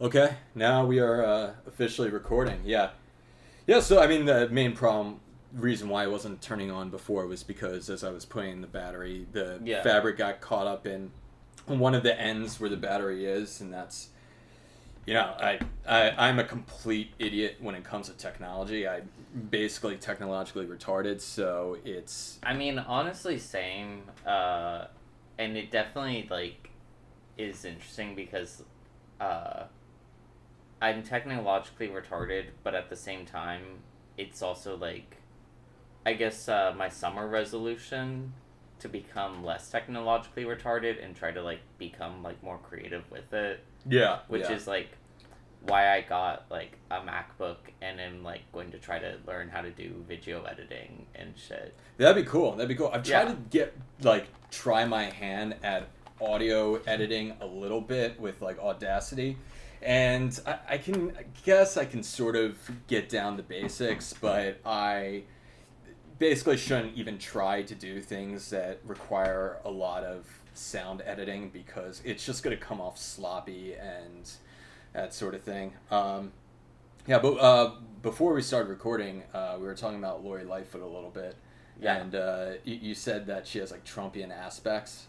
Okay, now we are officially recording. Yeah. Yeah, so I mean, the main reason why I wasn't turning on before was because as I was putting in the battery, the fabric got caught up in one of the ends where the battery is, and that's, I'm a complete idiot when it comes to technology. I'm basically technologically retarded, so it's... I mean, honestly, same, and it definitely, is interesting because, I'm technologically retarded, but at the same time, it's also, I guess, my summer resolution to become less technologically retarded and try to, become, more creative with it. Yeah. Which is, why I got, a MacBook and am, going to try to learn how to do video editing and shit. That'd be cool. I've tried to get, try my hand at audio editing a little bit with, Audacity. And I guess I can sort of get down the basics, but I basically shouldn't even try to do things that require a lot of sound editing because it's just going to come off sloppy and that sort of thing. But before we started recording, we were talking about Lori Lightfoot a little bit. Yeah. And you said that she has, Trumpian aspects.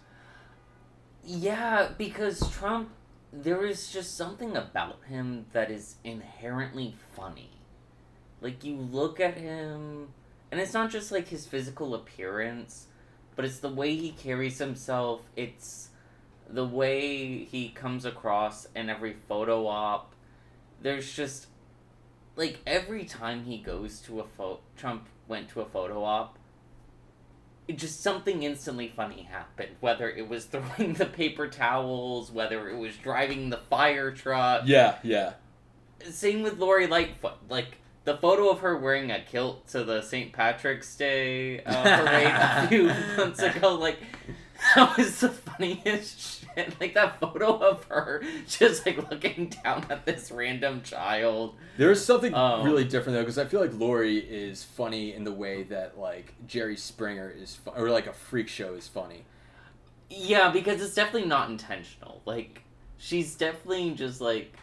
Yeah, because Trump... There is just something about him that is inherently funny. You look at him, and it's not just, his physical appearance, but it's the way he carries himself, it's the way he comes across in every photo op. There's just, every time he goes to Trump went to a photo op, just something instantly funny happened. Whether it was throwing the paper towels, whether it was driving the fire truck. Yeah. Same with Lori Lightfoot. The photo of her wearing a kilt to the St. Patrick's Day parade a few months ago, that was the funniest shit. That photo of her just, looking down at this random child. There's something really different, though, because I feel like Lori is funny in the way that, Jerry Springer is or, a freak show is funny. Yeah, because it's definitely not intentional. She's definitely just,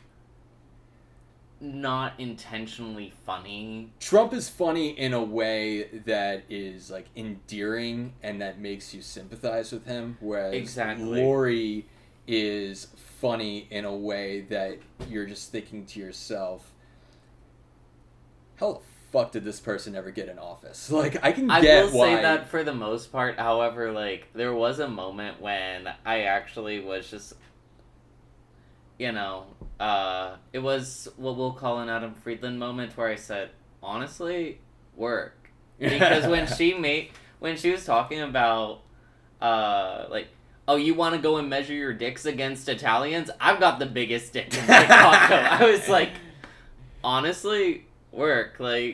not intentionally funny. Trump is funny in a way that is endearing and that makes you sympathize with him, whereas Lori is funny in a way that you're just thinking to yourself, how the fuck did this person ever get in office? I will say that for the most part. However, there was a moment when I actually was just, it was what we'll call an Adam Friedland moment where I said, honestly, work. Because when she was talking about, oh, you want to go and measure your dicks against Italians? I've got the biggest dick in Chicago. I was like, honestly, work. Right,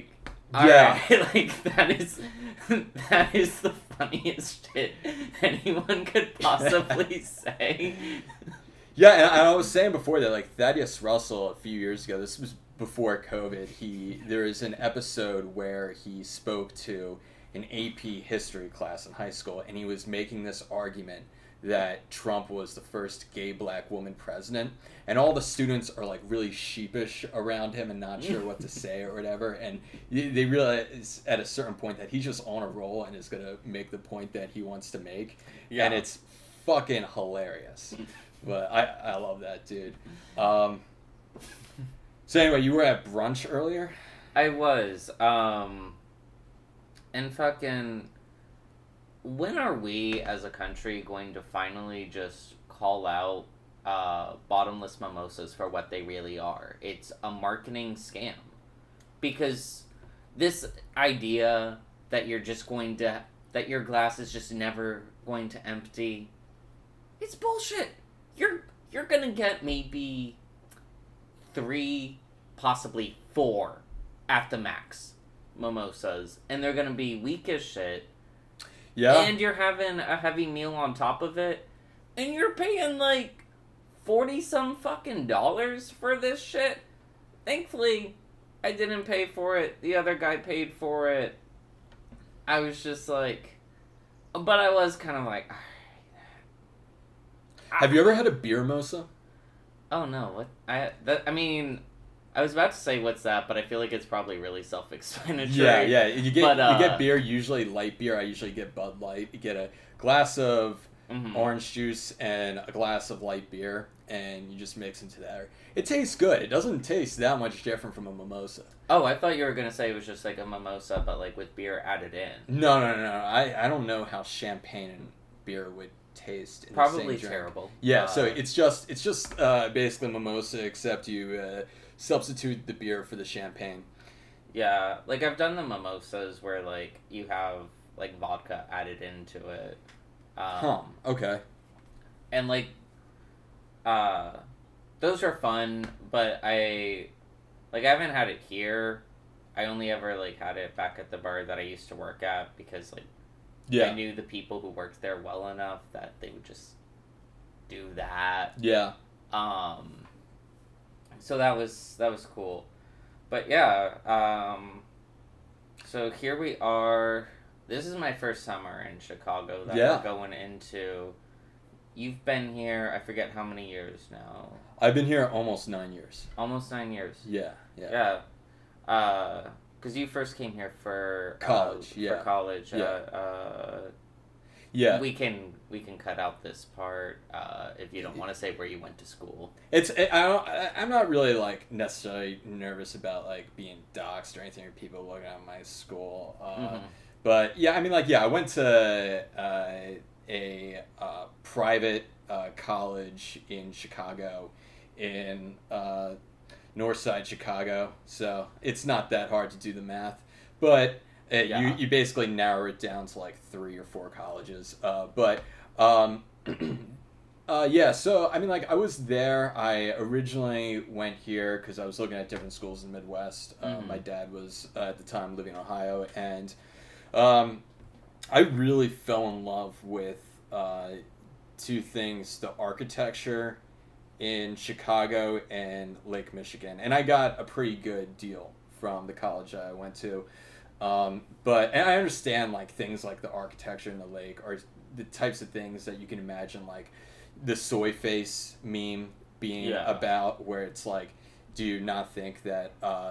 that is the funniest shit anyone could possibly say. Yeah, and I was saying before that, Thaddeus Russell, a few years ago, this was before COVID, there is an episode where he spoke to an AP history class in high school, and he was making this argument that Trump was the first gay black woman president, and all the students are, really sheepish around him and not sure what to say or whatever, and they realize at a certain point that he's just on a roll and is going to make the point that he wants to make, and it's fucking hilarious. But I love that dude. So anyway, you were at brunch earlier? I was. And fucking... When are we, as a country, going to finally just call out bottomless mimosas for what they really are? It's a marketing scam. Because this idea that you're just going to... that your glass is just never going to empty... It's bullshit! You're gonna get maybe 3, possibly 4 at the max mimosas, and they're gonna be weak as shit. Yeah. And you're having a heavy meal on top of it, and you're paying $40-some fucking dollars for this shit. Thankfully, I didn't pay for it. The other guy paid for it. I was just but I was kind of Have you ever had a beer mimosa? Oh no, what I mean, I was about to say what's that, but I feel like it's probably really self-explanatory. Yeah, yeah. You get But beer, usually light beer. I usually get Bud Light. You get a glass of mhm. orange juice and a glass of light beer, and you just mix into that. It tastes good. It doesn't taste that much different from a mimosa. Oh, I thought you were gonna say it was just like a mimosa, but like with beer added in. No, no, no, no. I don't know how champagne and beer would taste in the Probably same drink. terrible. Yeah, so it's just basically mimosa, except you substitute the beer for the champagne. Yeah, like I've done the mimosas where like you have like vodka added into it. Okay. And like uh those are fun, but I haven't had it here. I only ever like had it back at the bar that I used to work at because like Yeah. I knew the people who worked there well enough that they would just do that. Yeah. So that was cool. But yeah, so here we are. This is my first summer in Chicago that Yeah. we're going into. You've been here, I forget how many years now. I've been here almost 9 years. Almost 9 years. Yeah, yeah. Yeah. Because you first came here for College, For yeah. college. Yeah. Yeah. We can cut out this part if you don't want to say where you went to school. I'm not really like necessarily nervous about like being doxxed or anything or people looking at my school. But yeah, I mean like I went to a private college in Chicago, in Northside Chicago. So it's not that hard to do the math, but you basically narrow it down to like 3 or 4 colleges. Yeah, so I mean, like I was there. I originally went here because I was looking at different schools in the Midwest. My dad was at the time living in Ohio, and I really fell in love with 2 things: the architecture in Chicago and Lake Michigan. And I got a pretty good deal from the college I went to. And I understand like things like the architecture in the lake are the types of things that you can imagine, like the soy face meme being about, where it's like, do you not think that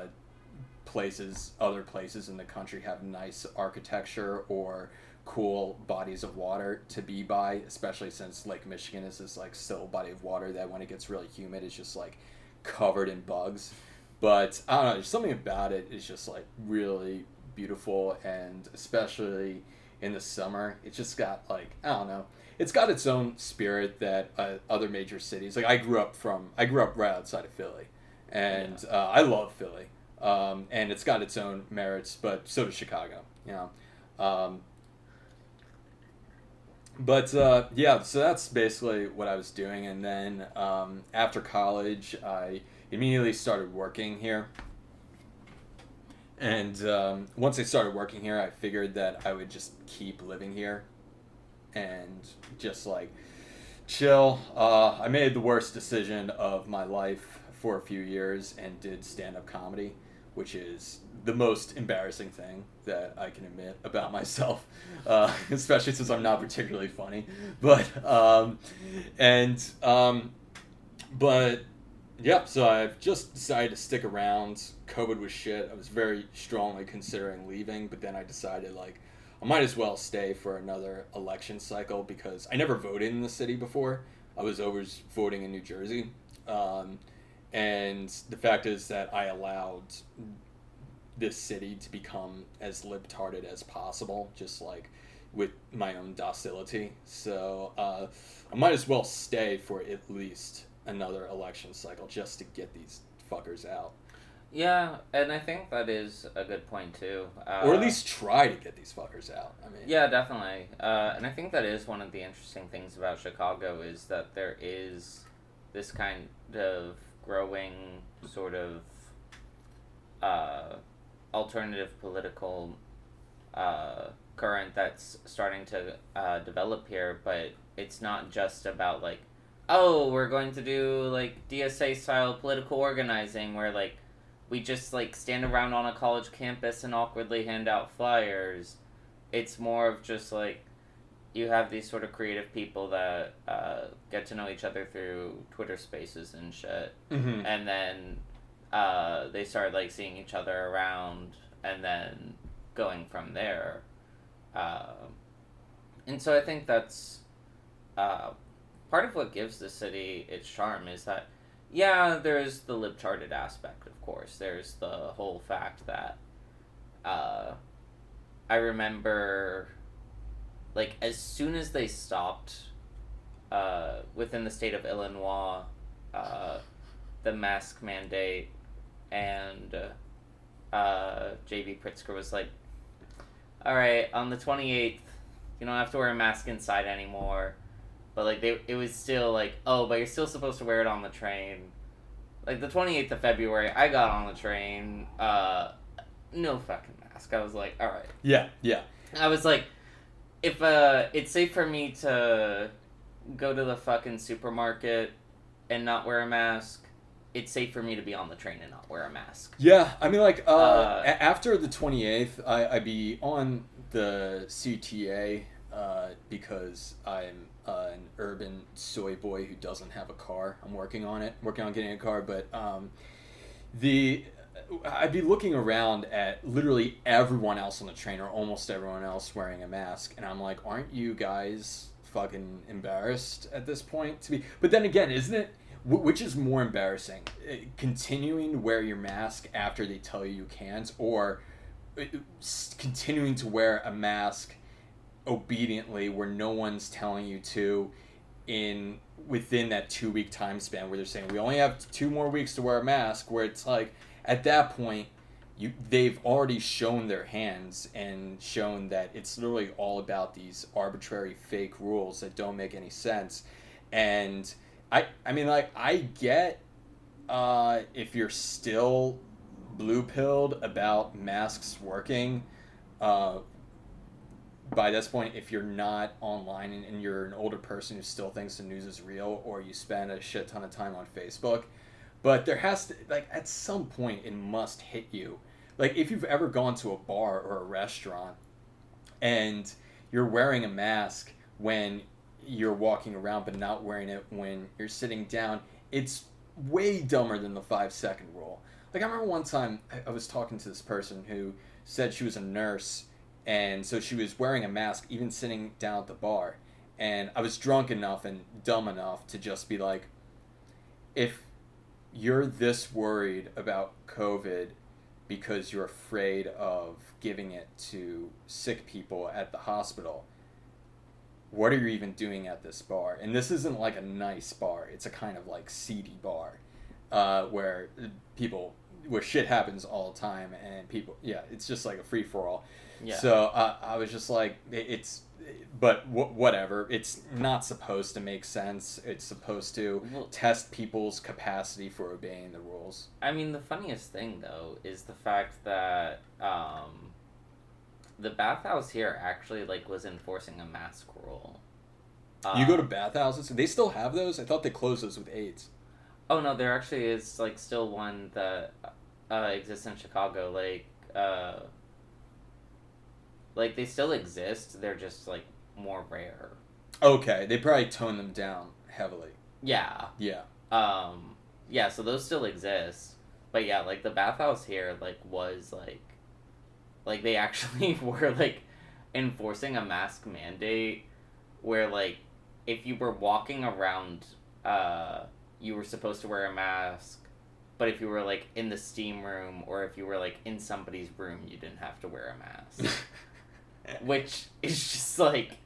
other places in the country have nice architecture or cool bodies of water to be by, especially since Lake Michigan is this like still body of water that when it gets really humid is just like covered in bugs. But I don't know, there's something about it is just like really beautiful, and especially in the summer, it's just got like, I don't know, it's got its own spirit that other major cities, like I grew up right outside of Philly, and I love Philly, and it's got its own merits, but so does Chicago, you know. Yeah, so that's basically what I was doing, and then after college, I immediately started working here. And once I started working here, I figured that I would just keep living here and just like chill. I made the worst decision of my life for a few years and did stand-up comedy, which is the most embarrassing thing that I can admit about myself, especially since I'm not particularly funny. But yeah, so I've just decided to stick around. COVID was shit. I was very strongly considering leaving, but then I decided like I might as well stay for another election cycle because I never voted in the city before. I was always voting in New Jersey. And the fact is that I allowed this city to become as libtarded as possible, just like with my own docility. So I might as well stay for at least another election cycle just to get these fuckers out. Yeah, and I think that is a good point too. Or at least try to get these fuckers out. I mean, yeah, definitely. And I think that is one of the interesting things about Chicago is that there is this kind of growing sort of alternative political current that's starting to develop here, but it's not just about like, oh, we're going to do like DSA style political organizing where like we just like stand around on a college campus and awkwardly hand out flyers. It's more of just like you have these sort of creative people that get to know each other through Twitter Spaces and shit, and then they start like seeing each other around, and then going from there. And so I think that's part of what gives the city its charm is that, yeah, there's the libcharted aspect, of course. There's the whole fact that I remember, like, as soon as they stopped within the state of Illinois, the mask mandate, and J.B. Pritzker was like, all right, on the 28th, you don't have to wear a mask inside anymore. But, like, it was still like, oh, but you're still supposed to wear it on the train. Like, the 28th of February, I got on the train, no fucking mask. I was like, all right. Yeah, yeah. I was like, if it's safe for me to go to the fucking supermarket and not wear a mask, it's safe for me to be on the train and not wear a mask. Yeah, I mean, like, after the 28th, I'd be on the CTA because I'm an urban soy boy who doesn't have a car. I'm working on getting a car, but I'd be looking around at literally everyone else on the train, or almost everyone else wearing a mask, and I'm like, aren't you guys fucking embarrassed at this point to be? But then again, isn't it? Which is more embarrassing, continuing to wear your mask after they tell you can't, or continuing to wear a mask obediently where no one's telling you to within that 2-week time span where they're saying we only have 2 more weeks to wear a mask, where it's like at that point they've already shown their hands and shown that it's literally all about these arbitrary fake rules that don't make any sense. And I mean, like, I get if you're still blue-pilled about masks working, by this point, if you're not online and you're an older person who still thinks the news is real, or you spend a shit ton of time on Facebook. But there has to, like, at some point, it must hit you. Like, if you've ever gone to a bar or a restaurant and you're wearing a mask when you're walking around but not wearing it when you're sitting down, it's way dumber than the 5-second rule. Like, I remember one time I was talking to this person who said she was a nurse, and so she was wearing a mask even sitting down at the bar. And I was drunk enough and dumb enough to just be like, if you're this worried about COVID because you're afraid of giving it to sick people at the hospital, what are you even doing at this bar? And this isn't like a nice bar. It's a kind of like seedy bar where shit happens all the time, and people, it's just like a free-for-all. Yeah. So I was just like, whatever. It's not supposed to make sense. It's supposed to test people's capacity for obeying the rules. I mean, the funniest thing, though, is the fact that the bathhouse here actually, like, was enforcing a mask rule. You go to bathhouses? They still have those? I thought they closed those with AIDS. Oh, no, there actually is, like, still one that exists in Chicago. Like, they still exist. They're just, like, more rare. Okay, they probably toned them down heavily. Yeah. Yeah. Yeah, so those still exist. But yeah, like, the bathhouse here, like, was, like, they actually were, like, enforcing a mask mandate where, like, if you were walking around, you were supposed to wear a mask, but if you were, like, in the steam room or if you were, like, in somebody's room, you didn't have to wear a mask. Which is just, like,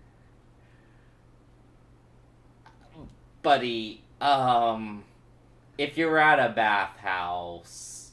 buddy, if you're at a bathhouse,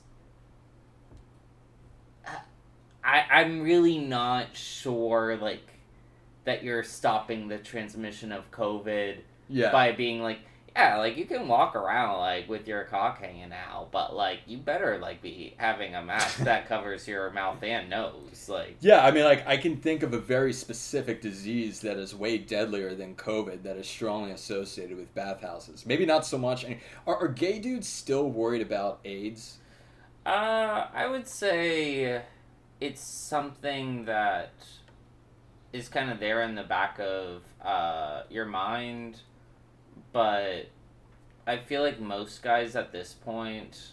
I'm really not sure, like, that you're stopping the transmission of COVID by being like, yeah, like, you can walk around, like, with your cock hanging out, but, like, you better, like, be having a mask that covers your mouth and nose, like. Yeah, I mean, like, I can think of a very specific disease that is way deadlier than COVID that is strongly associated with bathhouses. Maybe not so much. Are gay dudes still worried about AIDS? I would say it's something that is kind of there in the back of your mind, but I feel like most guys at this point,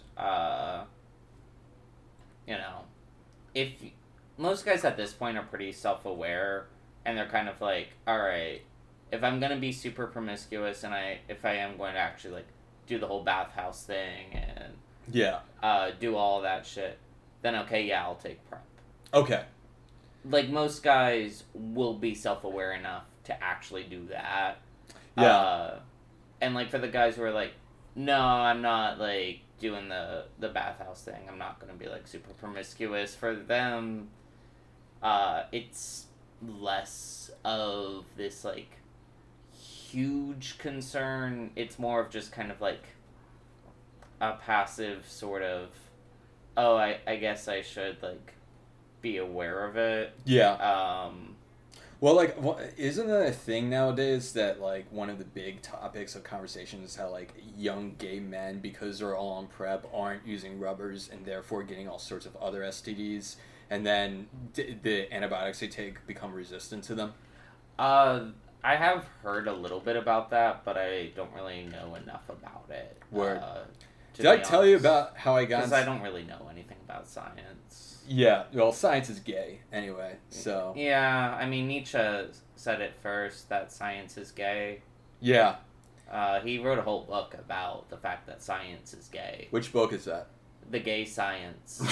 you know, if most guys at this point are pretty self-aware, and they're kind of like, all right, if I'm gonna be super promiscuous, and if I am going to actually like do the whole bathhouse thing and do all that shit, then okay, yeah, I'll take PrEP. Okay. Like, most guys will be self-aware enough to actually do that. Yeah. And, like, for the guys who are like, no, I'm not, like, doing the bathhouse thing. I'm not going to be, like, super promiscuous. For them, it's less of this, like, huge concern. It's more of just kind of, like, a passive sort of, oh, I guess I should, like, be aware of it. Yeah. Well, like, isn't that a thing nowadays that, like, one of the big topics of conversation is how, like, young gay men, because they're all on PrEP, aren't using rubbers and therefore getting all sorts of other STDs, and then the antibiotics they take become resistant to them? I have heard a little bit about that, but I don't really know enough about it. Word. Did I tell you about how I got... Because I don't really know anything about science. Yeah, well, science is gay, anyway, so... Yeah, I mean, Nietzsche said it first, that science is gay. Yeah. He wrote a whole book about the fact that science is gay. Which book is that? The Gay Science.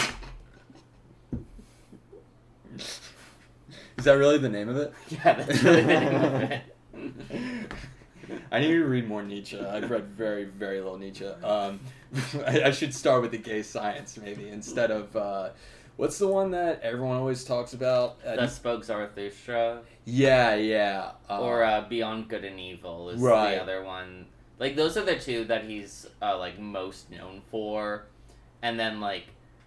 Is that really the name of it? Yeah, that's really the name of it. I need to read more Nietzsche. I've read very, very little Nietzsche. I should start with the Gay Science, maybe, instead of... what's the one that everyone always talks about? The Spoke Zarathustra. Yeah. Or Beyond Good and Evil is right. the other one. Like, those are the two that he's, like, most known for. And then, like,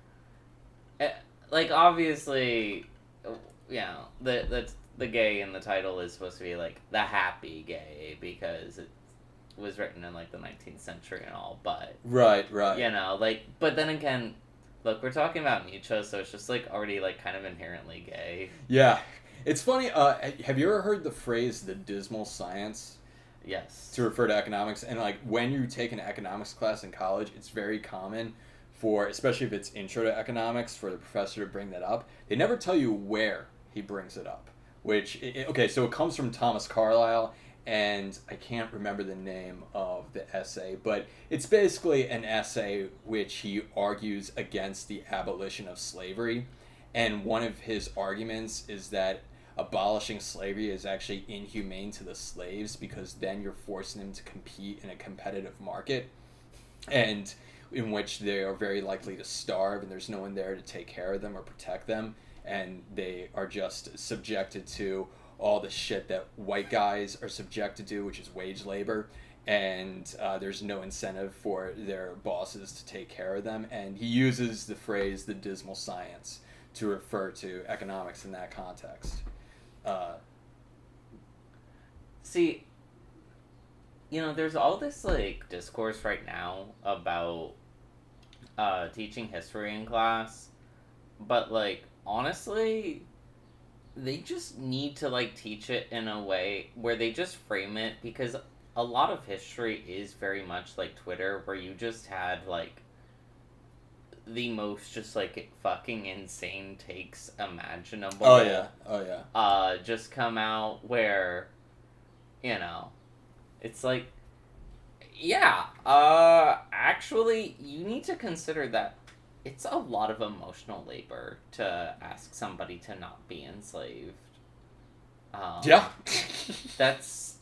obviously, you know, the gay in the title is supposed to be, like, the happy gay, because it was written in, like, the 19th century and all, but... Right. You know, like, but then again... Look, we're talking about Nietzsche, so it's just, like, already, like, kind of inherently gay. Yeah. It's funny, have you ever heard the phrase, the dismal science? Yes. To refer to economics. And, like, when you take an economics class in college, it's very common for, especially if it's intro to economics, for the professor to bring that up. They never tell you where he brings it up. Okay, so it comes from Thomas Carlyle, and I can't remember the name of the essay, but it's basically an essay which he argues against the abolition of slavery, and one of his arguments is that abolishing slavery is actually inhumane to the slaves, because then you're forcing them to compete in a competitive market, and in which they are very likely to starve, and there's no one there to take care of them or protect them, and they are just subjected to all the shit that white guys are subjected to, which is wage labor, and there's no incentive for their bosses to take care of them. And he uses the phrase the dismal science to refer to economics in that context. See, you know, there's all this, like, discourse right now about teaching history in class, but, like, honestly... They just need to, like, teach it in a way where they just frame it, because a lot of history is very much like Twitter, where you just had, like, the most just, like, fucking insane takes imaginable. Oh, yeah. Just come out where, you know, it's like, yeah, actually, you need to consider that it's a lot of emotional labor to ask somebody to not be enslaved. Yeah. That's...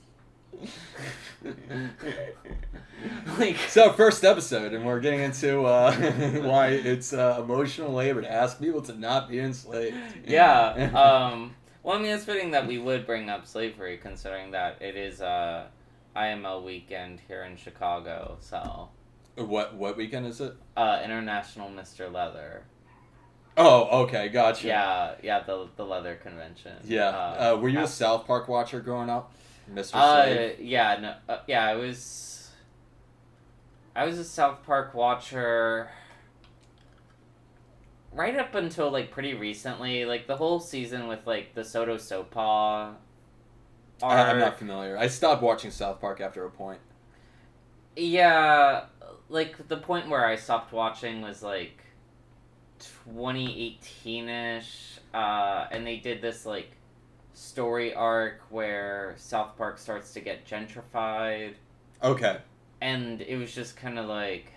like... It's our first episode, and we're getting into why it's emotional labor to ask people to not be enslaved. Yeah. Well, I mean, it's fitting that we would bring up slavery, considering that it is IML weekend here in Chicago, so... What weekend is it? International Mr. Leather. Oh, okay, gotcha. Yeah, the leather convention. Yeah. Were you a South Park watcher growing up, Mr. Slave? Yeah, no, yeah, I was a South Park watcher. right up until, like, pretty recently, like, the whole season with, like, the Soto Sopa I'm not familiar. I stopped watching South Park after a point. Yeah, like, the point where I stopped watching was, like, 2018-ish, and they did this, like, story arc where South Park starts to get gentrified. Okay. And it was just kind of like...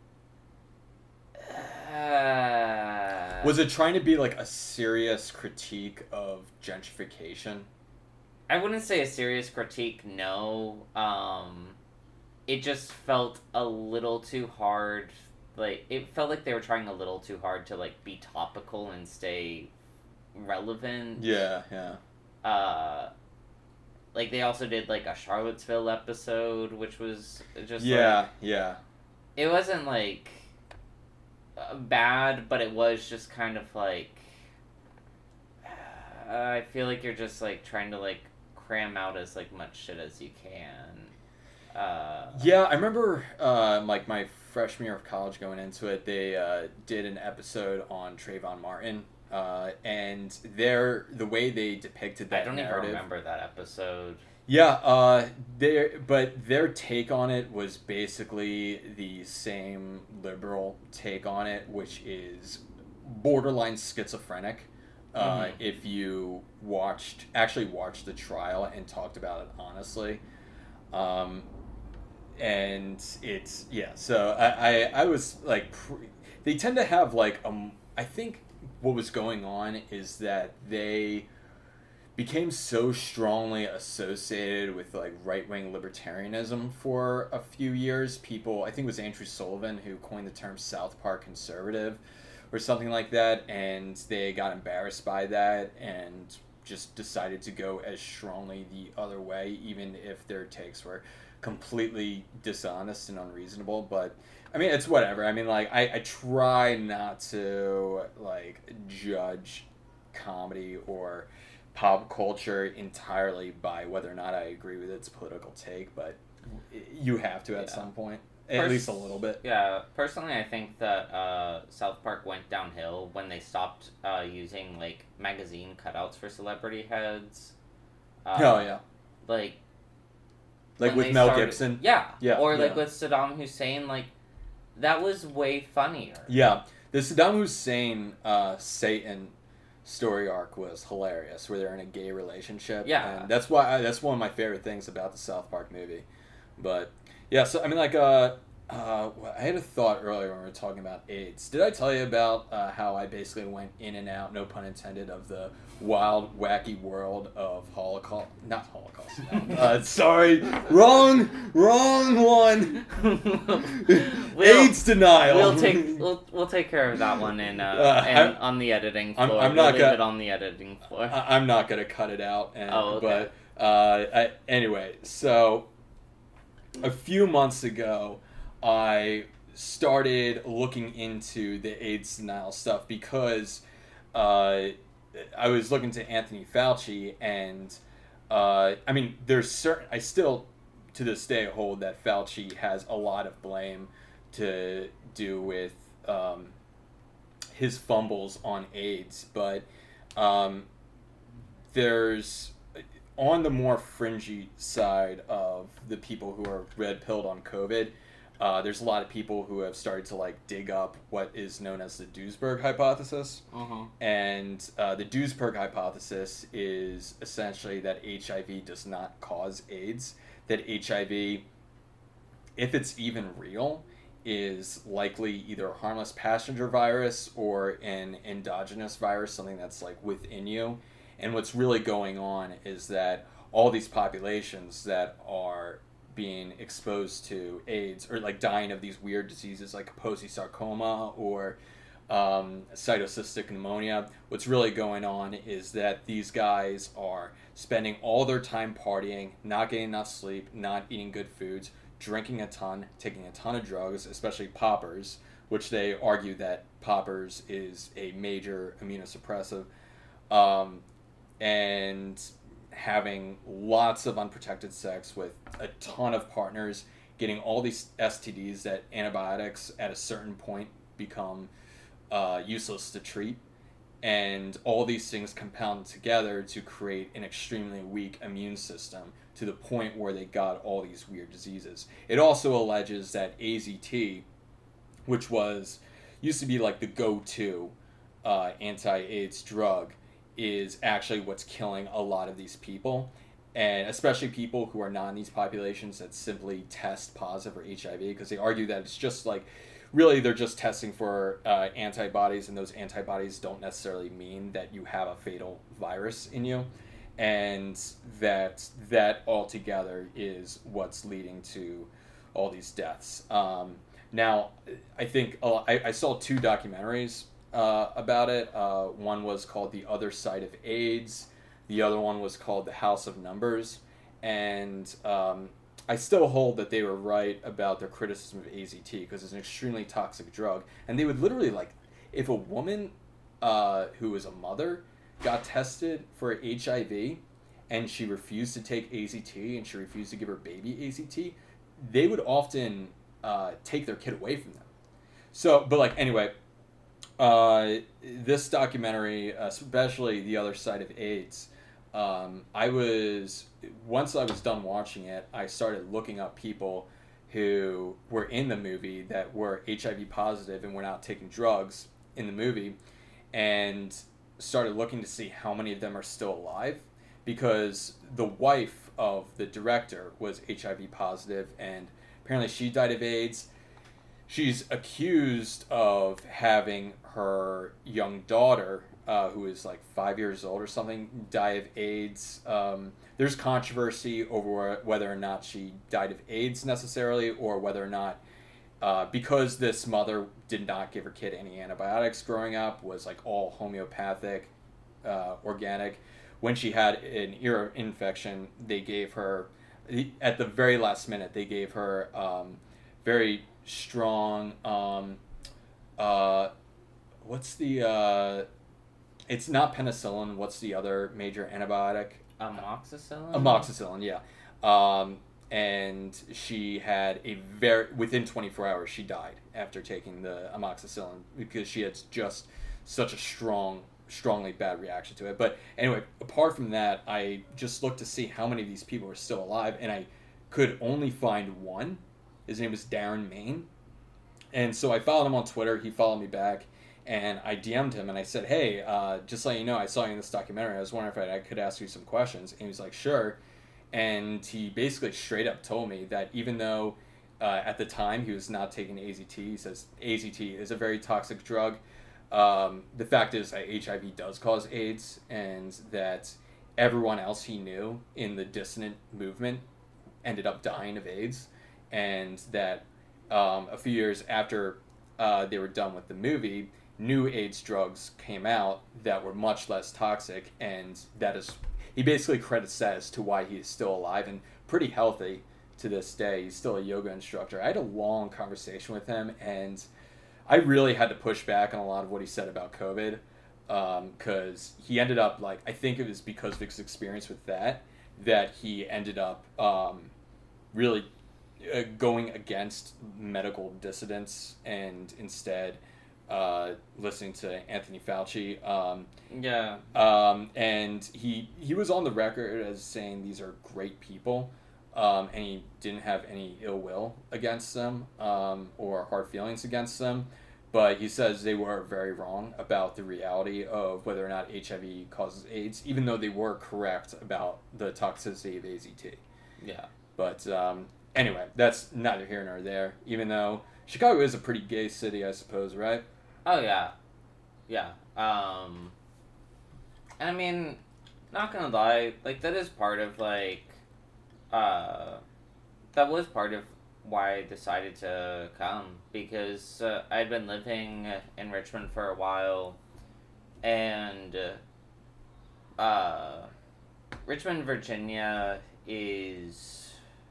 Was it trying to be, like, a serious critique of gentrification? I wouldn't say a serious critique, no. It just felt a little too hard. Like, it felt like they were trying a little too hard to, like, be topical and stay relevant. Yeah, yeah. Like, they also did, like, a Charlottesville episode, which was just, yeah, like... It wasn't, like, bad, but it was just kind of, like... I feel like you're just, like, trying to, like, cram out as, like, much shit as you can. Yeah, I remember, like, my freshman year of college going into it, they did an episode on Trayvon Martin. And the way they depicted that narrative... I don't even remember that episode. Yeah, their take on it was basically the same liberal take on it, which is borderline schizophrenic. If you actually watched the trial and talked about it honestly. And it's, yeah, so I was like, they tend to have like, I think what was going on is that they became so strongly associated with like right-wing libertarianism for a few years. People, I think it was Andrew Sullivan who coined the term South Park conservative or something like that, and they got embarrassed by that and just decided to go as strongly the other way, even if their takes were completely dishonest and unreasonable. But I mean, it's whatever. I mean, like, I try not to like judge comedy or pop culture entirely by whether or not I agree with its political take, but you have to at some point, at least a little bit. Yeah, personally, I think that South Park went downhill when they stopped using like magazine cutouts for celebrity heads. Oh yeah, like with Mel Gibson. Yeah, or like with Saddam Hussein. Like, that was way funnier. Yeah, the Saddam Hussein Satan story arc was hilarious, where they're in a gay relationship. Yeah, and that's why that's one of my favorite things about the South Park movie. But yeah, so I mean, like, I had a thought earlier when we were talking about AIDS. Did I tell you about how I basically went in and out, no pun intended, of the wild, wacky world of Holocaust? Not Holocaust. No. Sorry, wrong one. AIDS denial. We'll take care of that one and on the editing floor. I'm not leave it on the editing floor. I'm not gonna cut it out. Okay. But anyway, so a few months ago, I started looking into the AIDS denial stuff because I was looking to Anthony Fauci, and I mean, I still to this day hold that Fauci has a lot of blame to do with his fumbles on AIDS, but there's, on the more fringy side of the people who are red-pilled on COVID, there's a lot of people who have started to like dig up what is known as the Duesberg hypothesis. And the Duesberg hypothesis is essentially that HIV does not cause AIDS, that HIV, if it's even real, is likely either a harmless passenger virus or an endogenous virus, something that's like within you. And what's really going on is that all these populations that are being exposed to AIDS or like dying of these weird diseases like Kaposi sarcoma or cytocystic pneumonia, what's really going on is that these guys are spending all their time partying, not getting enough sleep, not eating good foods, drinking a ton, taking a ton of drugs, especially poppers, which they argue that poppers is a major immunosuppressive, and having lots of unprotected sex with a ton of partners, getting all these STDs that antibiotics at a certain point become useless to treat. And all these things compound together to create an extremely weak immune system to the point where they got all these weird diseases. It also alleges that AZT, which used to be like the go-to anti-AIDS drug, is actually what's killing a lot of these people, and especially people who are not in these populations that simply test positive for HIV, because they argue that it's just like, really they're just testing for antibodies, and those antibodies don't necessarily mean that you have a fatal virus in you, and that altogether is what's leading to all these deaths. Now, I think I saw 2 documentaries about it. One was called The Other Side of AIDS. The other one was called The House of Numbers. And I still hold that they were right about their criticism of AZT, because it's an extremely toxic drug. And they would literally, like, if a woman who was a mother got tested for HIV and she refused to take AZT and she refused to give her baby AZT, they would often take their kid away from them. So, but like, anyway, this documentary, especially The Other Side of AIDS, once I was done watching it, I started looking up people who were in the movie that were HIV positive and were not taking drugs in the movie, and started looking to see how many of them are still alive, because the wife of the director was HIV positive, and apparently she died of AIDS. She's accused of having her young daughter, who is like 5 years old or something, die of AIDS. There's controversy over whether or not she died of AIDS necessarily, or whether or not, because this mother did not give her kid any antibiotics growing up, was like all homeopathic, organic. When she had an ear infection, they gave her, at the very last minute, they gave her very strong, what's the, it's not penicillin, what's the other major antibiotic? Amoxicillin? Amoxicillin, yeah. And she had within 24 hours, she died after taking the amoxicillin, because she had just such a strongly bad reaction to it. But anyway, apart from that, I just looked to see how many of these people were still alive, and I could only find one. His name was Darren Main. And so I followed him on Twitter. He followed me back, and I DM'd him, and I said, hey, just so you know, I saw you in this documentary. I was wondering if I could ask you some questions. And he was like, sure. And he basically straight up told me that even though at the time he was not taking AZT, he says AZT is a very toxic drug. The fact is that HIV does cause AIDS, and that everyone else he knew in the dissident movement ended up dying of AIDS, and that a few years after they were done with the movie, new AIDS drugs came out that were much less toxic, and he basically credits that as to why he is still alive and pretty healthy to this day. He's still a yoga instructor. I had a long conversation with him, and I really had to push back on a lot of what he said about COVID, because he ended up, like, I think it was because of his experience with that he ended up really going against medical dissidents, and instead listening to Anthony Fauci. And he was on the record as saying these are great people, and he didn't have any ill will against them, or hard feelings against them. But he says they were very wrong about the reality of whether or not HIV causes AIDS, even though they were correct about the toxicity of AZT. Yeah. But anyway, that's neither here nor there, even though Chicago is a pretty gay city, I suppose, right? Oh, yeah. Yeah. And I mean, not gonna lie, like, that is part of, like, that was part of why I decided to come, because I'd been living in Richmond for a while, and Richmond, Virginia is...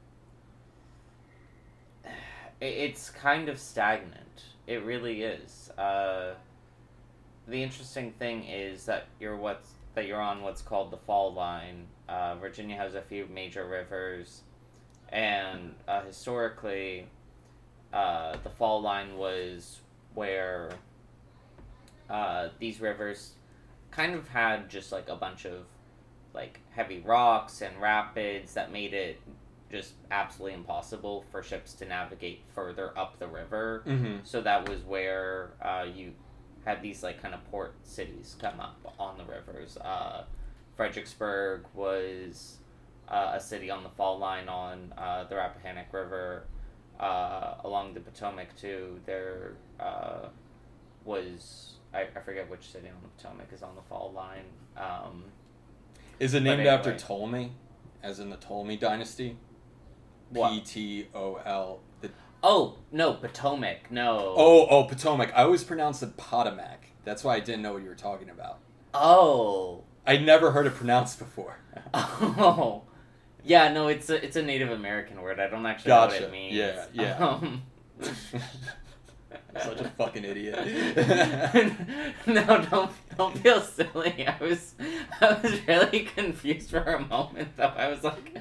It's kind of stagnant. It really is. The interesting thing is that you're on what's called the fall line. Virginia has a few major rivers, and historically, the fall line was where these rivers kind of had just like a bunch of like heavy rocks and rapids that made it just absolutely impossible for ships to navigate further up the river. Mm-hmm. So that was where you had these like kind of port cities come up on the rivers. Fredericksburg was a city on the fall line on the Rappahannock River. Along the Potomac too, there was I forget which city on the Potomac is on the fall line. Is it named anyway. after Ptolemy, as in the Ptolemy dynasty? What? P-T-O-L. Oh no, Potomac. No. Oh, Potomac. I always pronounced it Potomac. That's why I didn't know what you were talking about. Oh. I'd never heard it pronounced before. Oh. Yeah, no, it's a Native American word. I don't actually know what it means. Yeah. Such a fucking idiot. No, don't feel silly. I was really confused for a moment though. I was like,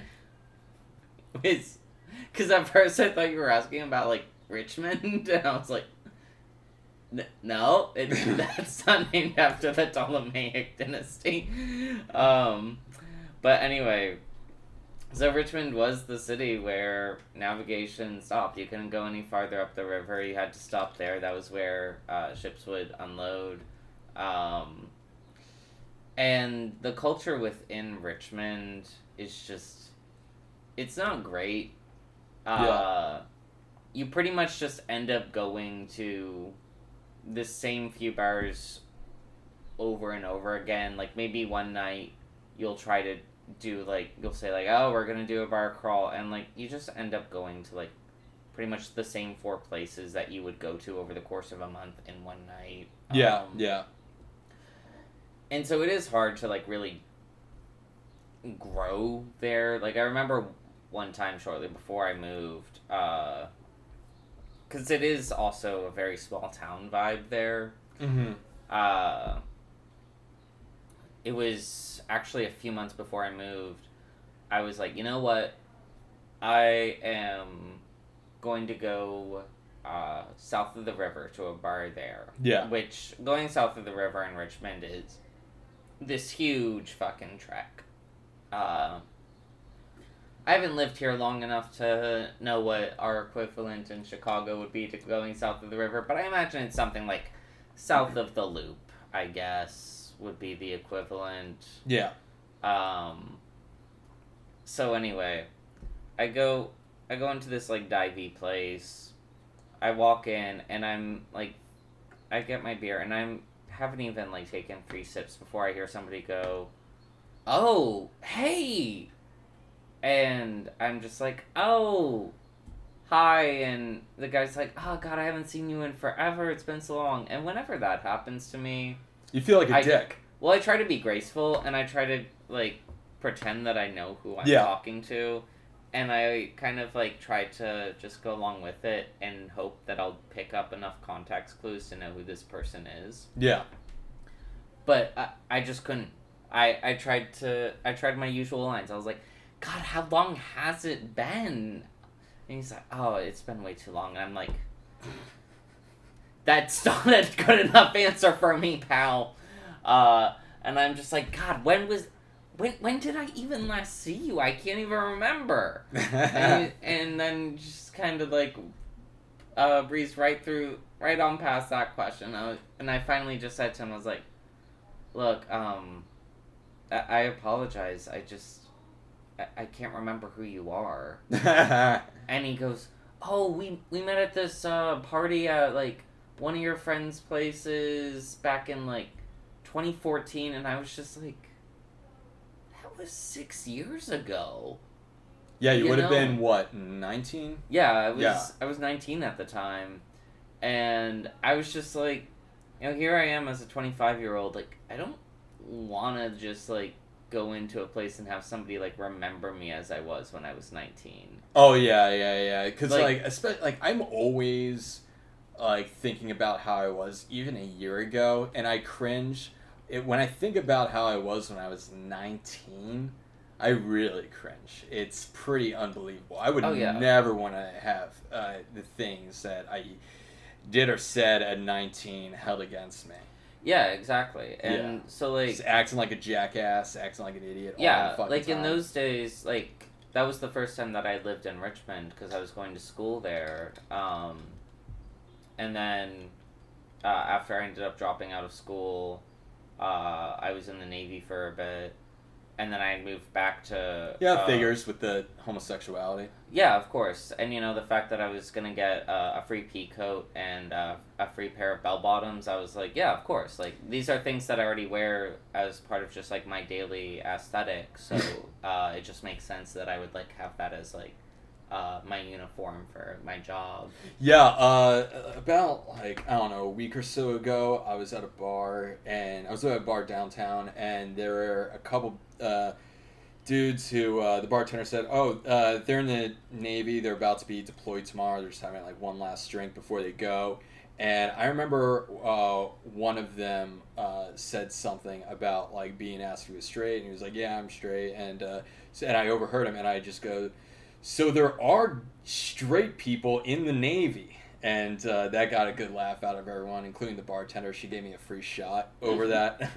because at first I thought you were asking about like Richmond, and I was like, no, that's not named after the Ptolemaic dynasty. But anyway. So Richmond was the city where navigation stopped. You couldn't go any farther up the river. You had to stop there. That was where ships would unload. And the culture within Richmond is just... It's not great. You pretty much just end up going to the same few bars over and over again. Like, maybe one night you'll try to do, like, you'll say, like, oh, we're gonna do a bar crawl, and, like, you just end up going to, like, pretty much the same 4 places that you would go to over the course of a month in one night. Yeah. And so it is hard to, like, really grow there. Like, I remember one time shortly before I moved, because it is also a very small town vibe there. Mm-hmm. It was actually a few months before I moved. I was like, you know what? I am going to go south of the river to a bar there. Yeah. Which, going south of the river in Richmond is this huge fucking trek. I haven't lived here long enough to know what our equivalent in Chicago would be to going south of the river, but I imagine it's something like south of the Loop, I guess, would be the equivalent. Yeah. So anyway, I go into this, like, divey place. I walk in, and I'm, like, I get my beer, and I haven't even, like, taken 3 sips before I hear somebody go, oh, hey! And I'm just like, oh, hi, and the guy's like, oh, God, I haven't seen you in forever, it's been so long. And whenever that happens to me... You feel like a dick. Well, I try to be graceful, and I try to, like, pretend that I know who I'm talking to, and I kind of, like, try to just go along with it and hope that I'll pick up enough context clues to know who this person is. Yeah. But I just couldn't. I tried my usual lines. I was like, God, how long has it been? And he's like, oh, it's been way too long. And I'm like, that's not a good enough answer for me, pal. And I'm just like, God, when did I even last see you? I can't even remember. and then just kind of like breezed right on past that question. And I finally just said to him, I was like, look, I apologize. I can't remember who you are. And he goes, oh, we met at this party at, like, one of your friends' places back in, like, 2014, and I was just like, that was 6 years ago. Yeah, you would have been, what, 19? Yeah, I was 19 at the time, and I was just like, you know, here I am as a 25-year-old, like, I don't want to just, like, go into a place and have somebody, like, remember me as I was when I was 19. Oh, yeah, because, like, I'm always, like, thinking about how I was even a year ago, and I cringe. When I think about how I was when I was 19, I really cringe. It's pretty unbelievable. I would never want to have the things that I did or said at 19 held against me. Yeah, exactly. And so, like... Just acting like a jackass, acting like an idiot all Yeah, the fucking like, time. in those days, like, that was the first time that I lived in Richmond, because I was going to school there. And then, after I ended up dropping out of school, I was in the Navy for a bit. And then I moved back to... Yeah, figures with the homosexuality. Yeah, of course. And, you know, the fact that I was going to get a free pea coat and a free pair of bell-bottoms, I was like, yeah, of course. Like, these are things that I already wear as part of just, like, my daily aesthetic. So, it just makes sense that I would, like, have that as, like, my uniform for my job. Yeah, about, like, I don't know, a week or so ago, I was at a bar, and I was at a bar downtown, and there were a couple dudes who, the bartender said, they're in the Navy, they're about to be deployed tomorrow, they're just having, like, one last drink before they go. And I remember one of them said something about, like, being asked if he was straight, and he was like, yeah, I'm straight, and I overheard him, and I just go... So there are straight people in the Navy, and that got a good laugh out of everyone, including the bartender. She gave me a free shot over that.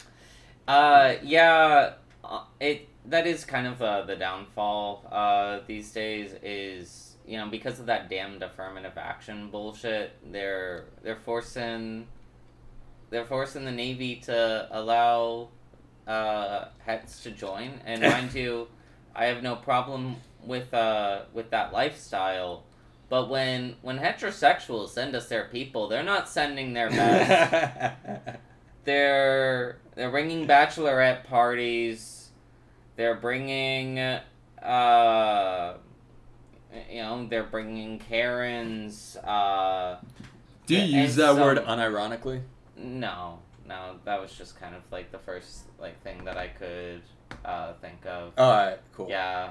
Yeah, that is kind of the downfall these days is, you know, because of that damned affirmative action bullshit, they're forcing the Navy to allow hets to join, and mind you, I have no problem with that lifestyle, but when heterosexuals send us their people, they're not sending their best. They're bringing bachelorette parties. They're bringing they're bringing Karens. Do you use that word unironically? No, that was just kind of like the first like thing that I could think of. Alright, cool. Yeah,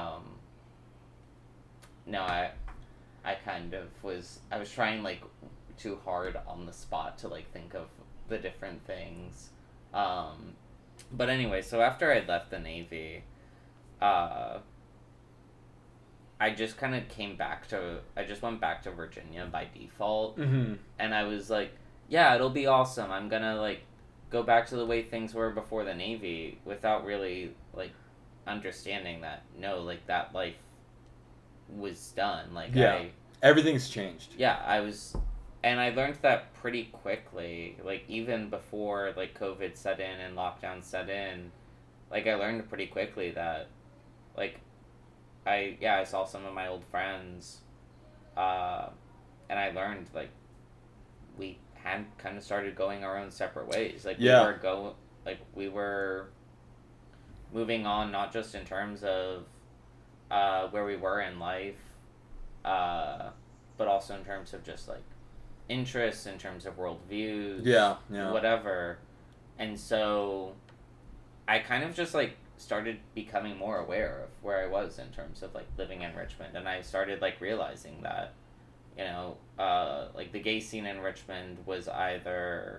no, I kind of was trying like too hard on the spot to like think of the different things. But anyway, so after I left the Navy, I just kind of went back to Virginia by default. Mm-hmm. And I was like, yeah, it'll be awesome. I'm gonna like go back to the way things were before the Navy without really like understanding that no, like that life was done. Like everything's changed. Yeah, and I learned that pretty quickly. Like even before like COVID set in and lockdown set in, like I learned pretty quickly that like I saw some of my old friends, and I learned like we had kind of started going our own separate ways. Like we were moving on, not just in terms of where we were in life, but also in terms of just like interests, in terms of worldviews, whatever. And so I kind of just like started becoming more aware of where I was in terms of like living in Richmond, and I started like realizing that, you know, like the gay scene in Richmond was either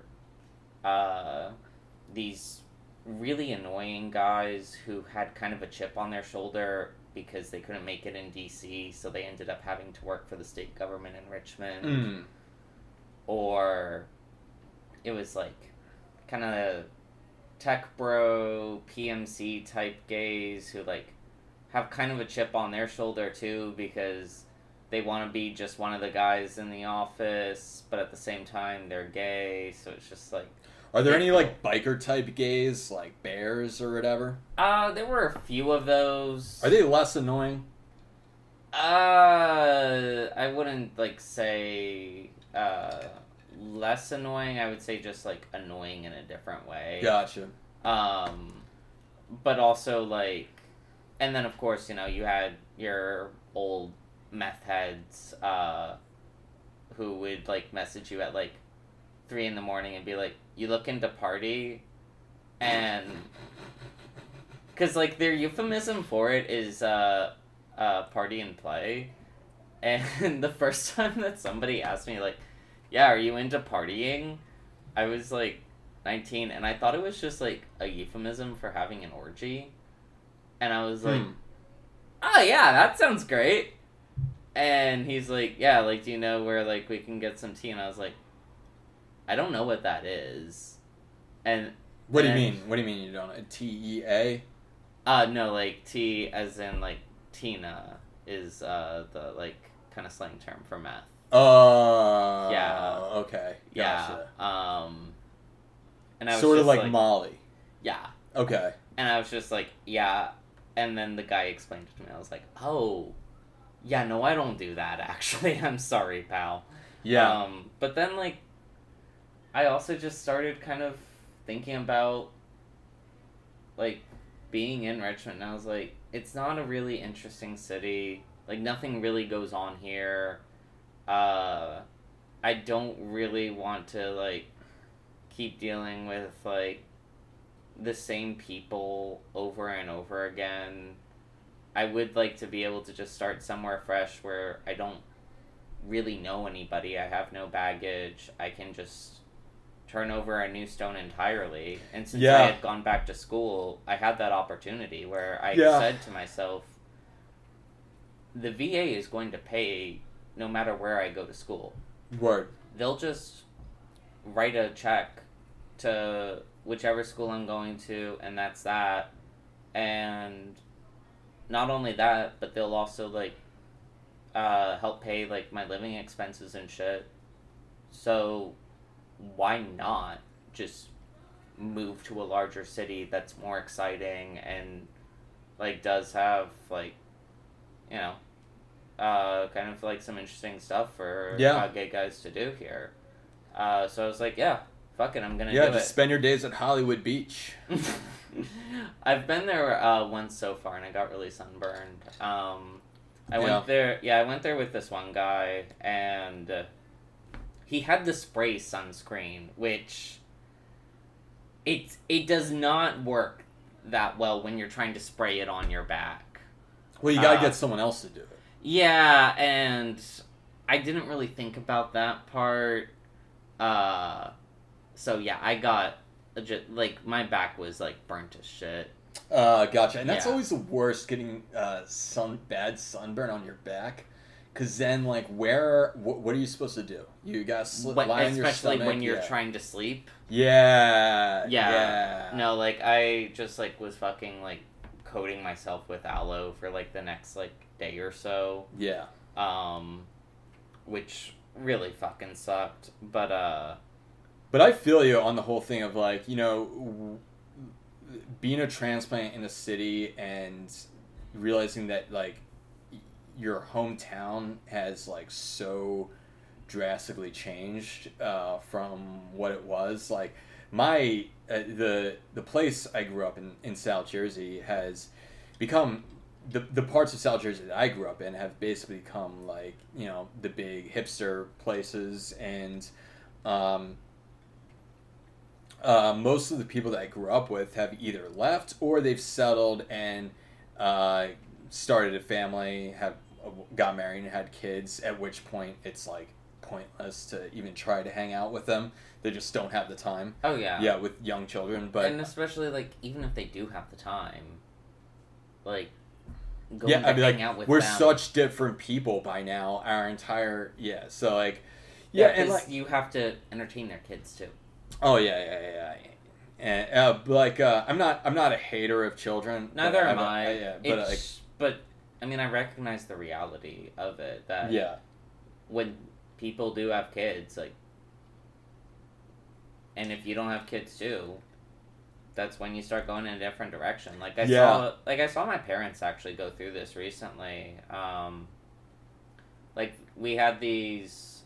these really annoying guys who had kind of a chip on their shoulder because they couldn't make it in DC, so they ended up having to work for the state government in Richmond. Or it was like kind of tech bro, PMC type gays who like have kind of a chip on their shoulder too because they want to be just one of the guys in the office, but at the same time they're gay, so it's just like... Are there any like biker type gays, like bears or whatever? There were a few of those. Are they less annoying? I wouldn't like say less annoying. I would say just like annoying in a different way. Gotcha. But also like, and then of course, you know, you had your old meth heads who would like message you at like 3 a.m. and be like, you looking to party? And because like their euphemism for it is party and play. And the first time that somebody asked me like, yeah, are you into partying? I was like 19 and I thought it was just like a euphemism for having an orgy. And I was like, oh yeah, that sounds great. And he's like, yeah, like, do you know where like we can get some tea? And I was like, I don't know what that is. And What do you mean? What do you mean you don't? TEA? No, like T as in like Tina is the like kind of slang term for meth. Yeah. Okay. Gotcha. Yeah. And I was sort of just like Molly. Yeah. Okay. And I was just like, yeah. And then the guy explained it to me. I was like, oh, yeah, no, I don't do that, actually. I'm sorry, pal. Yeah. But then, like, I also just started kind of thinking about, like, being in Richmond. And I was like, it's not a really interesting city. Like, nothing really goes on here. I don't really want to, like, keep dealing with, like, the same people over and over again. I would like to be able to just start somewhere fresh where I don't really know anybody. I have no baggage. I can just turn over a new stone entirely. And since I had gone back to school, I had that opportunity where I said to myself, the VA is going to pay no matter where I go to school. Word. They'll just write a check to whichever school I'm going to, and that's that. And not only that, but they'll also, like, help pay, like, my living expenses and shit. So, why not just move to a larger city that's more exciting and, like, does have, like, you know, kind of, like, some interesting stuff for gay guys to do here. So I was like, yeah, fuck it, I'm gonna do it. Yeah, just spend your days at Hollywood Beach. I've been there once so far, and I got really sunburned. I went there. Yeah, I went there with this one guy, and he had the spray sunscreen, which it does not work that well when you're trying to spray it on your back. Well, you gotta get someone else to do it. Yeah, and I didn't really think about that part. So yeah, I got like my back was like burnt as shit. Gotcha. And that's always the worst, getting bad sunburn on your back, because then like what are you supposed to do? You gotta lie on your stomach, especially when you're trying to sleep. Yeah. No, like I just like was fucking like coating myself with aloe for like the next like day or so. Yeah. Which really fucking sucked, but I feel you on the whole thing of like, you know, being a transplant in a city and realizing that like your hometown has like so drastically changed from what it was. Like my the place I grew up in South Jersey has become the parts of South Jersey that I grew up in have basically become like, you know, the big hipster places, and most of the people that I grew up with have either left or they've settled and started a family, got married and had kids, at which point it's like pointless to even try to hang out with them. They just don't have the time. Oh yeah. Yeah, with young children, but and especially like even if they do have the time, like hang out with we're them. Such different people by now. Our entire so like and like you have to entertain their kids too. Oh yeah. And like I'm not a hater of children. Neither am I. Yeah, but I mean I recognize the reality of it, that when people do have kids, like, and if you don't have kids too, that's when you start going in a different direction. Like I saw my parents actually go through this recently. Like we had these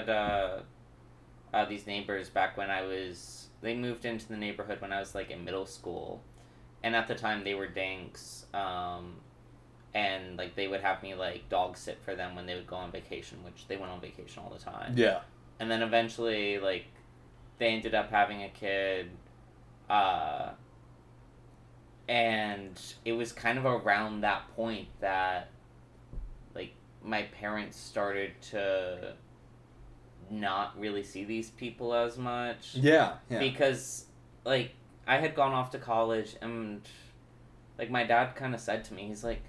neighbors back when they moved into the neighborhood when I was like in middle school, and at the time they were dinks, and like they would have me like dog sit for them when they would go on vacation, which they went on vacation all the time. Yeah. And then eventually like they ended up having a kid, and it was kind of around that point that like my parents started to not really see these people as much. Yeah. Because like I had gone off to college, and like my dad kind of said to me, he's like,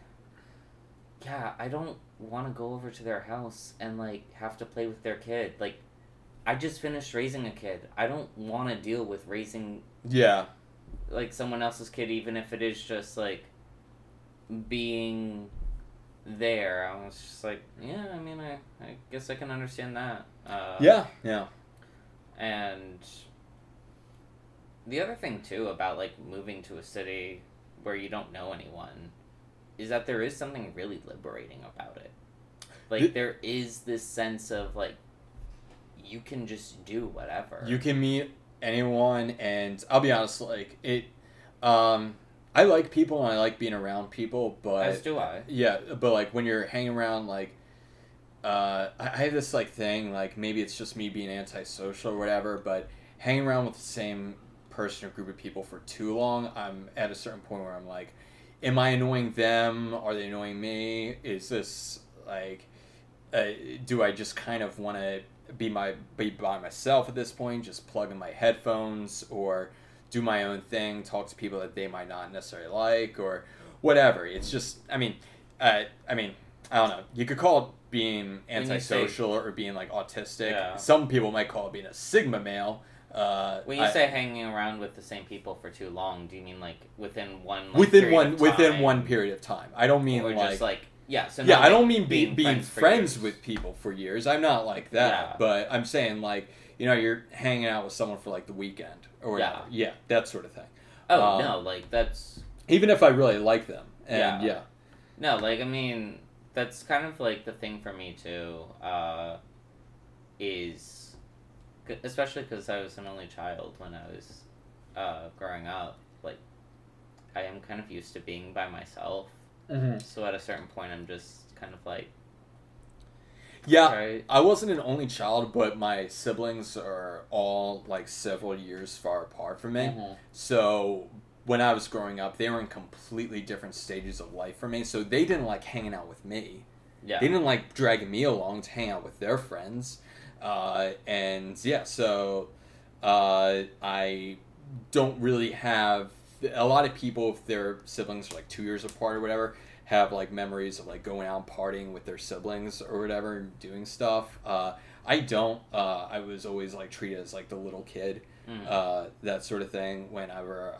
yeah, I don't want to go over to their house and like have to play with their kid. Like I just finished raising a kid. I don't want to deal with raising Yeah. like someone else's kid, even if it is just like being there. I was just like, yeah, I mean, I guess I can understand that. Yeah. And the other thing too about like moving to a city where you don't know anyone is that there is something really liberating about it. Like there is this sense of like you can just do whatever. You can meet anyone, and I'll be honest, like it. I like people and I like being around people, but As do I. Yeah, but like when you're hanging around, like, I have this like thing, like maybe it's just me being antisocial or whatever, but hanging around with the same person or group of people for too long, I'm at a certain point where I'm like, am I annoying them? Are they annoying me? Is this like, do I just kind of want to be by myself at this point, just plug in my headphones, or do my own thing, talk to people that they might not necessarily like, or whatever. It's just, I don't know. You could call it being antisocial or being like autistic. Yeah. Some people might call it being a Sigma male. When you say hanging around with the same people for too long, do you mean like within one one period of time? I don't mean or like just like yeah. So yeah, not, I don't like, mean being friends with people for years. I'm not like that. Yeah. But I'm saying like, you know, you're hanging out with someone for like the weekend or whatever. Yeah, that sort of thing. Oh no, like that's even if I really like them. And yeah. No, like I mean that's kind of like the thing for me too. Is especially because I was an only child when I was growing up. Like I am kind of used to being by myself. Mm-hmm. So at a certain point, I'm just kind of like. Yeah, right? I wasn't an only child, but my siblings are all like several years far apart from me. Mm-hmm. So when I was growing up, they were in completely different stages of life from me. So they didn't like hanging out with me. Yeah. They didn't like dragging me along to hang out with their friends. And yeah, so I don't really have a lot of people, if their siblings are like 2 years apart or whatever, have like memories of like going out and partying with their siblings or whatever and doing stuff. I don't. I was always like treated as like the little kid, that sort of thing. Whenever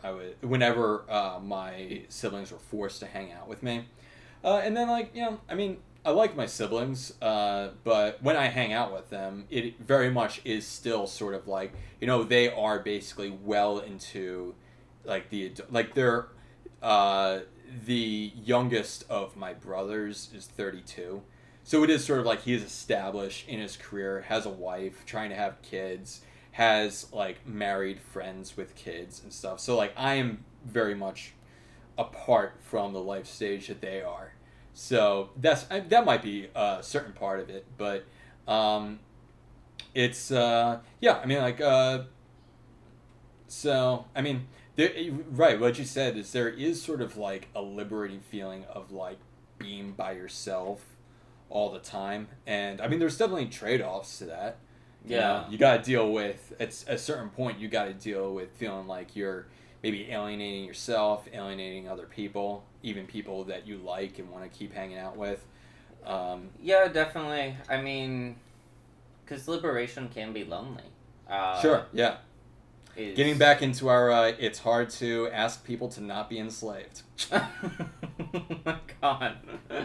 my siblings were forced to hang out with me, and then like, you know, I mean, I like my siblings, but when I hang out with them, it very much is still sort of like, you know, they are basically well into like they're the youngest of my brothers is 32. So it is sort of like he is established in his career, has a wife, trying to have kids, has like married friends with kids and stuff. So like I am very much apart from the life stage that they are. So that might be a certain part of it, but it's yeah. I mean, like so I mean, right. What you said is there is sort of like a liberating feeling of like being by yourself all the time, and I mean, there's definitely trade-offs to that. Yeah, you know, you got to deal with at a certain point. You got to deal with feeling like you're maybe alienating yourself, alienating other people, even people that you like and want to keep hanging out with. Yeah, definitely. I mean, because liberation can be lonely. Sure, yeah. Getting back into our, it's hard to ask people to not be enslaved. Oh my god.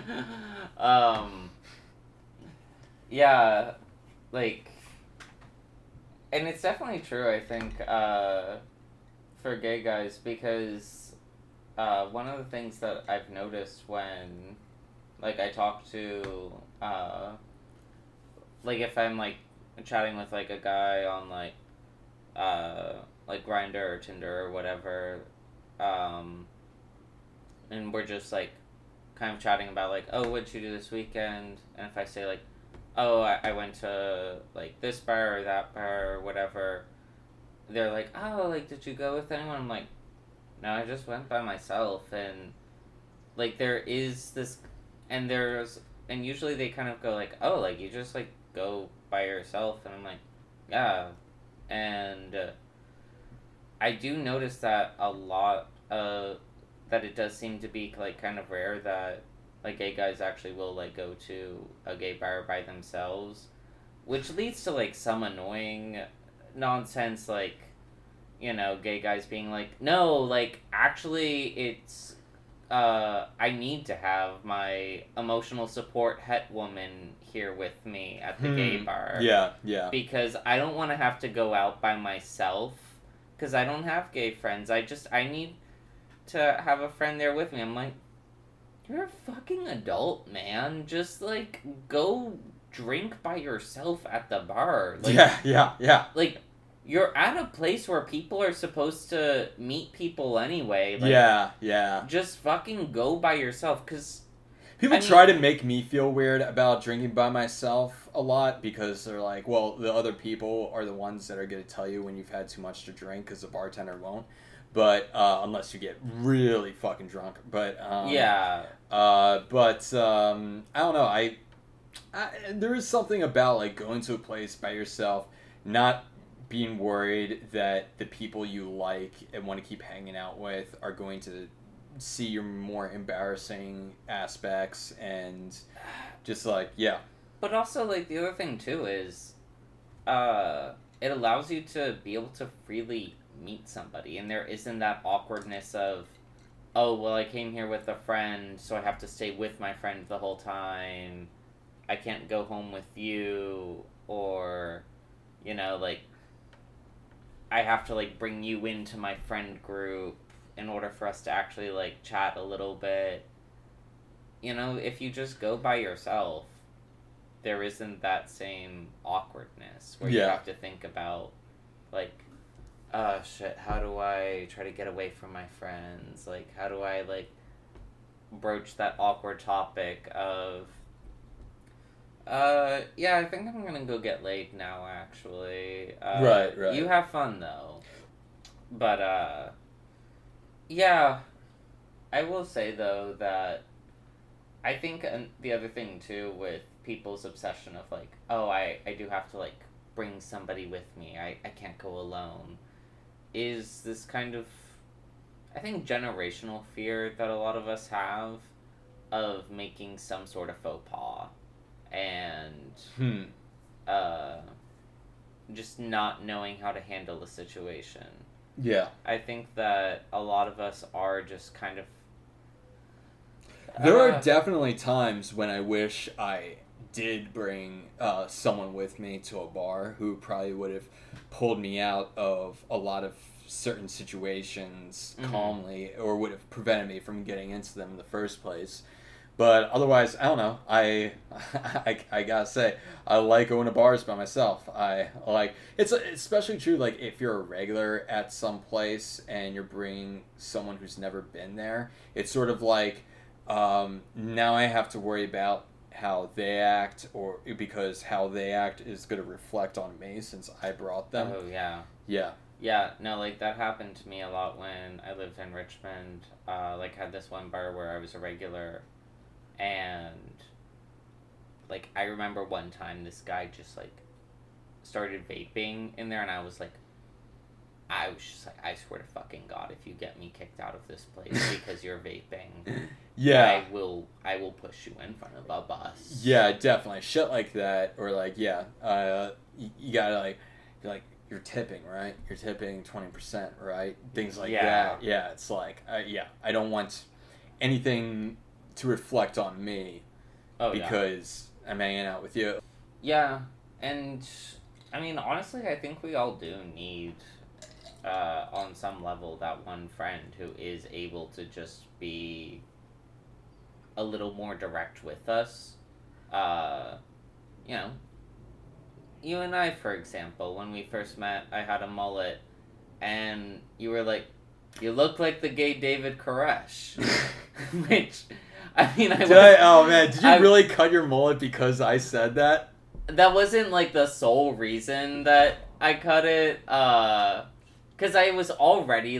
Yeah, like, and it's definitely true, I think, for gay guys, because one of the things that I've noticed when, like, I talk to, like, if I'm, like, chatting with, like, a guy on, like Grindr or Tinder or whatever, and we're just, like, kind of chatting about, like, oh, what'd you do this weekend? And if I say, like, oh, I went to, like, this bar or that bar or whatever, they're like, oh, like, did you go with anyone? I'm like, no, I just went by myself. And, like, there is this, and usually they kind of go, like, oh, like, you just, like, go by yourself. And I'm like, yeah. And I do notice that a lot, that it does seem to be, like, kind of rare that, like, gay guys actually will, like, go to a gay bar by themselves, which leads to, like, some annoying nonsense, like, you know, gay guys being like, no, like, actually, it's, I need to have my emotional support het woman here with me at the gay bar. Yeah, yeah. Because I don't want to have to go out by myself, because I don't have gay friends. I need to have a friend there with me. I'm like, you're a fucking adult, man. Just, like, go drink by yourself at the bar. Like, yeah. Like, you're at a place where people are supposed to meet people anyway. Like, yeah. Just fucking go by yourself, because... People try to make me feel weird about drinking by myself a lot because they're like, well, the other people are the ones that are going to tell you when you've had too much to drink because the bartender won't. But, unless you get really fucking drunk. But, yeah. I don't know. I there is something about, like, going to a place by yourself, not being worried that the people you like and want to keep hanging out with are going to see your more embarrassing aspects and just, like, yeah. But also, like, the other thing, too, is it allows you to be able to freely meet somebody, and there isn't that awkwardness of, oh, well, I came here with a friend, so I have to stay with my friend the whole time. I can't go home with you, or, you know, like, I have to, like, bring you into my friend group in order for us to actually, like, chat a little bit. You know, if you just go by yourself, there isn't that same awkwardness where you have to think about, like, oh, shit, how do I try to get away from my friends? Like, how do I, like, broach that awkward topic of, yeah, I think I'm gonna go get laid now, actually. Right. You have fun, though. But, yeah, I will say, though, that I think the other thing, too, with people's obsession of, like, oh, I do have to, like, bring somebody with me, I can't go alone, is this kind of, I think, generational fear that a lot of us have of making some sort of faux pas and just not knowing how to handle the situation. Yeah. I think that a lot of us are just kind of... There are definitely times when I wish I did bring someone with me to a bar who probably would have pulled me out of a lot of certain situations calmly, or would have prevented me from getting into them in the first place. But otherwise, I don't know. I gotta say, I like going to bars by myself. I like it's especially true, like, if you're a regular at some place and you're bringing someone who's never been there. It's sort of like, now I have to worry about how they act, or because how they act is going to reflect on me since I brought them. Oh, yeah. Yeah. Yeah, no, like, that happened to me a lot when I lived in Richmond. Like, had this one bar where I was a regular, and, like, I remember one time this guy just, like, started vaping in there, and I was just like, I swear to fucking God, if you get me kicked out of this place because you're vaping, yeah, I will push you in front of a bus. Yeah, definitely. Shit like that, or, like, you gotta, like, you're tipping, right? You're tipping 20%, right? Things like that. Yeah, it's like, I don't want anything to reflect on me because I'm hanging out with you. Yeah, and, I mean, honestly, I think we all do need... on some level, that one friend who is able to just be a little more direct with us. You know, you and I, for example, when we first met, I had a mullet, and you were like, you look like the gay David Koresh. Which, I mean, did you really cut your mullet because I said that? That wasn't, like, the sole reason that I cut it, because I was already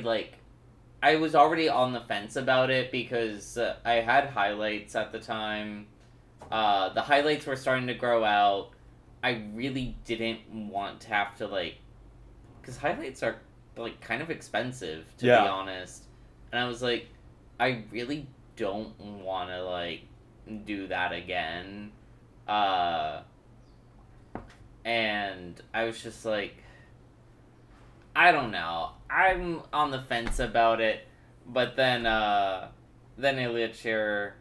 on the fence about it because I had highlights at the time. The highlights were starting to grow out. I really didn't want to have to, like... Because highlights are, like, kind of expensive, to be honest. And I was like, I really don't want to, like, do that again. And and I was just like, I don't know. I'm on the fence about it, but then Ilyich here,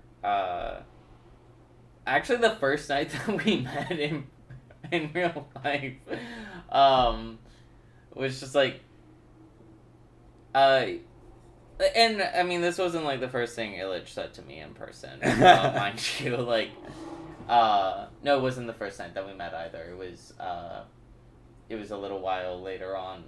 actually the first night that we met in real life, was just like, and I mean, this wasn't like the first thing Ilyich said to me in person, mind you. Like, no, it wasn't the first night that we met either. It was a little while later on.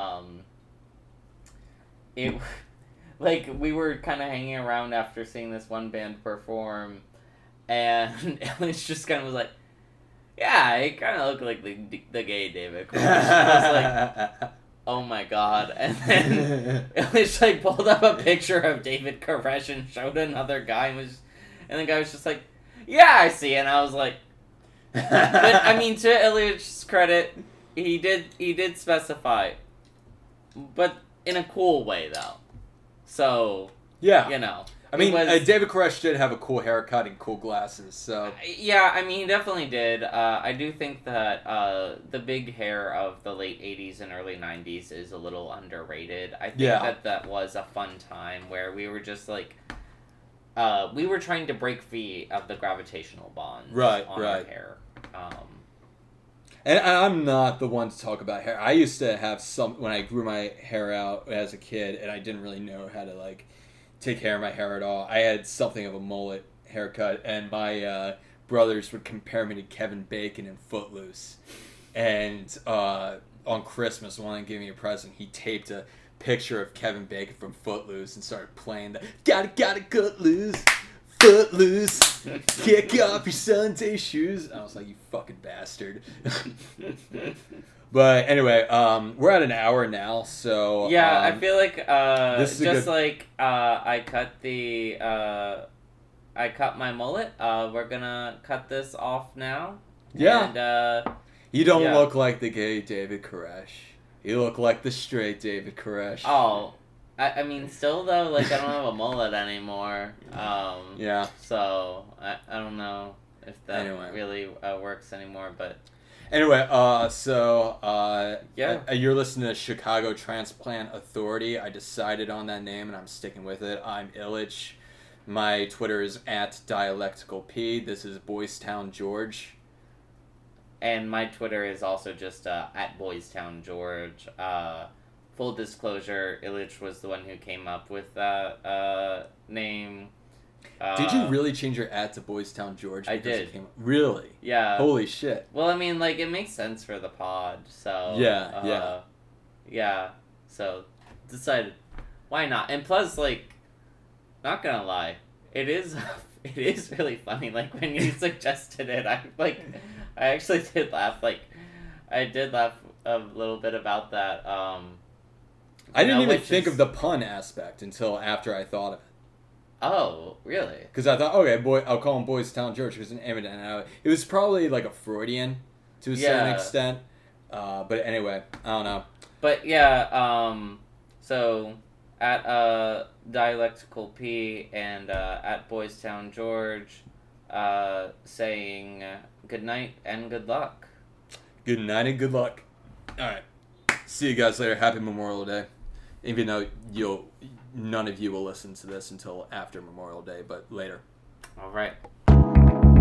Like, we were kind of hanging around after seeing this one band perform, and Ilyich just kind of was like, yeah, it kind of looked like the gay David Koresh. I was like, oh my god. And then Ilyich, like, pulled up a picture of David Koresh and showed another guy, and the guy was just like, yeah, I see. And I was like, but, I mean, to Ilyic's credit, he did specify, but in a cool way, though. So, yeah, you know. I mean, David Koresh did have a cool haircut and cool glasses, so... Yeah, I mean, he definitely did. I do think that the big hair of the late 80s and early 90s is a little underrated. I think that was a fun time where we were just, like... we were trying to break free of the gravitational bonds on our hair. And I'm not the one to talk about hair. I used to have when I grew my hair out as a kid, and I didn't really know how to, like, take care of my hair at all. I had something of a mullet haircut, and my brothers would compare me to Kevin Bacon in Footloose. And on Christmas, when they gave me a present, he taped a picture of Kevin Bacon from Footloose and started playing the gotta cut loose, Footloose, kick off your Sunday shoes. And I was like, you fucking bastard. But anyway, we're at an hour now, so... Yeah, I feel like, just like I cut my mullet, we're gonna cut this off now. Yeah. And, you don't look like the gay David Koresh. You look like the straight David Koresh. Oh, I mean, still though, like, I don't have a mullet anymore. Yeah. So, I don't know if that really works anymore, but... Anyway, you're listening to Chicago Transplant Authority. I decided on that name, and I'm sticking with it. I'm Ilyich. My Twitter is @DialecticalP. This is Boys Town George. And my Twitter is also just @BoysTownGeorge. Full disclosure, Ilyich was the one who came up with that name. Did you really change your @ to Boys Town George? I did. Really? Yeah. Holy shit. Well, I mean, like, it makes sense for the pod, so... Yeah, so decided, why not? And plus, like, not gonna lie, it is really funny. Like, when you suggested it, I actually did laugh. Like, I did laugh a little bit about that. I didn't even think of the pun aspect until after I thought of it. Oh, really? Because I thought, okay, I'll call him Boys Town George because it was probably like a Freudian to a certain extent. But anyway, I don't know. But yeah, so Dialectical P and Boys Town George saying good night and good luck. Good night and good luck. All right. See you guys later. Happy Memorial Day. Even though none of you will listen to this until after Memorial Day, but later. All right.